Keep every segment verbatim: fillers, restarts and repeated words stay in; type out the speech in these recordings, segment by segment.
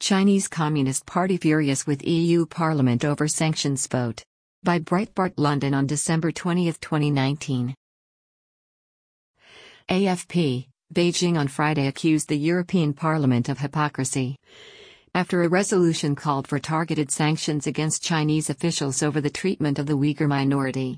Chinese Communist Party furious with E U Parliament over sanctions vote. By Breitbart London on December twentieth, twenty nineteen. A F P, Beijing on Friday accused the European Parliament of hypocrisy after a resolution called for targeted sanctions against Chinese officials over the treatment of the Uyghur minority.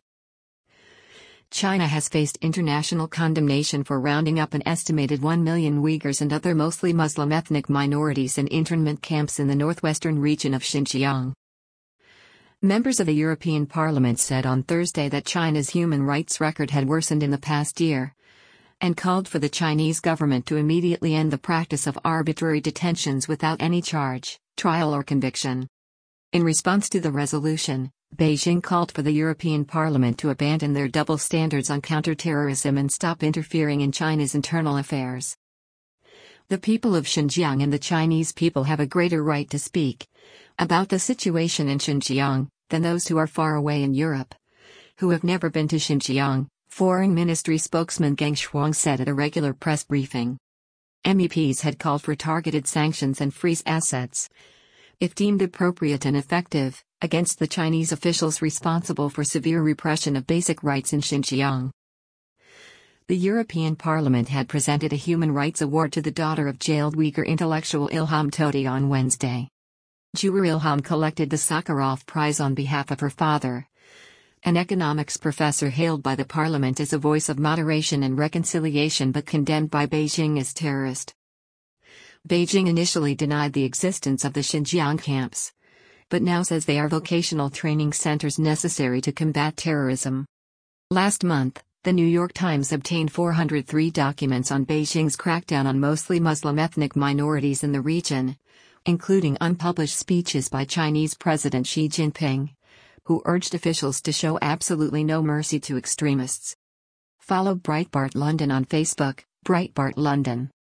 China has faced international condemnation for rounding up an estimated one million Uyghurs and other mostly Muslim ethnic minorities in internment camps in the northwestern region of Xinjiang. Members of the European Parliament said on Thursday that China's human rights record had worsened in the past year, and called for the Chinese government to immediately end the practice of arbitrary detentions without any charge, trial or conviction. In response to the resolution, Beijing called for the European Parliament to abandon their double standards on counterterrorism and stop interfering in China's internal affairs. The people of Xinjiang and the Chinese people have a greater right to speak about the situation in Xinjiang than those who are far away in Europe, who have never been to Xinjiang, Foreign Ministry spokesman Geng Shuang said at a regular press briefing. M E Ps had called for targeted sanctions and freeze assets, if deemed appropriate and effective, against the Chinese officials responsible for severe repression of basic rights in Xinjiang. The European Parliament had presented a human rights award to the daughter of jailed Uyghur intellectual Ilham Tohti on Wednesday. Jewar Ilham collected the Sakharov Prize on behalf of her father, an economics professor hailed by the parliament as a voice of moderation and reconciliation but condemned by Beijing as terrorist. Beijing initially denied the existence of the Xinjiang camps, but now says they are vocational training centers necessary to combat terrorism. Last month, The New York Times obtained four hundred three documents on Beijing's crackdown on mostly Muslim ethnic minorities in the region, including unpublished speeches by Chinese President Xi Jinping, who urged officials to show absolutely no mercy to extremists. Follow Breitbart London on Facebook, Breitbart London.